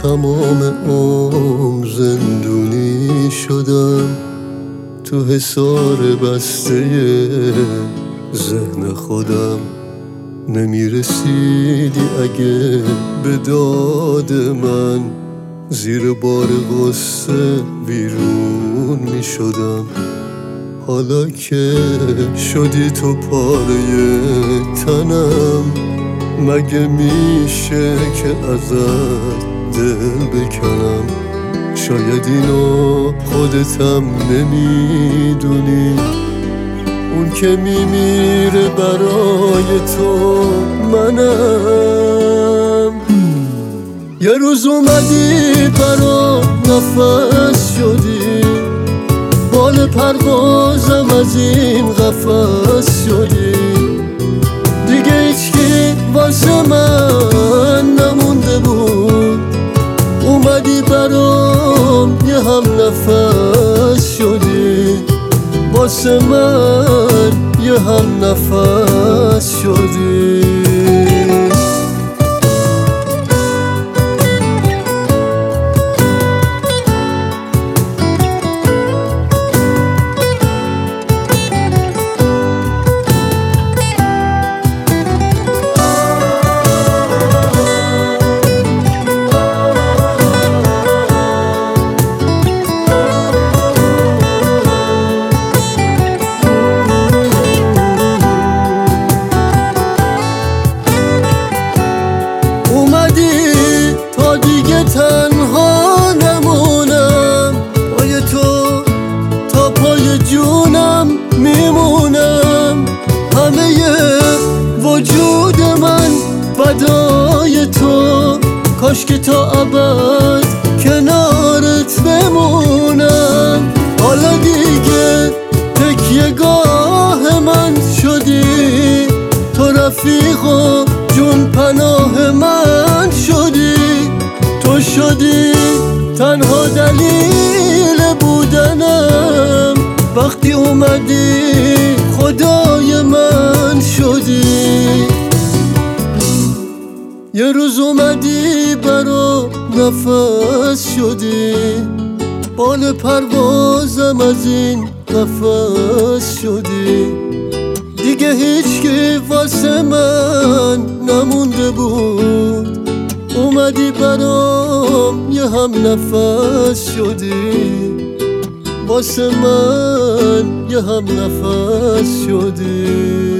تمام عمر زندونی شدم، تو حصار بسته ذهن خودم. نمیرسیدی اگه به داد من، زیر بار غصه ویرون میشدم. حالا که شدی تو پاره تنم، مگه میشه که ازت دل بکنم؟ شاید اینو خودتم نمیدونی، اون که میمیره برای تو منم. یه روز اومدی برا نفس شدی، بال پروازم از این قفس شدی. دیگه هیچکی واسه من نمونده بود، اومدی برام یه هم نفس شدی. واسه من یه هم نفس شدی. تا دیگه تنها نمونم، پای تو تا پای جونم میمونم. همه وجود من فدای تو، کاش که تا ابد کنارت بمونم. حالا دیگه تکیه‌گاه من شدی، تو رفیق و جون پناه من شدی. تو شدی تنها دلیل بودنم، وقتی اومدی خدای من شدی. یه روز اومدی برا نفس شدی، بال پروازم از این قفس شدی. دیگه هیچکی واسه من نمونده بود، اومدی برام یه هم نفس شدی. واسه من یه هم نفس شدی.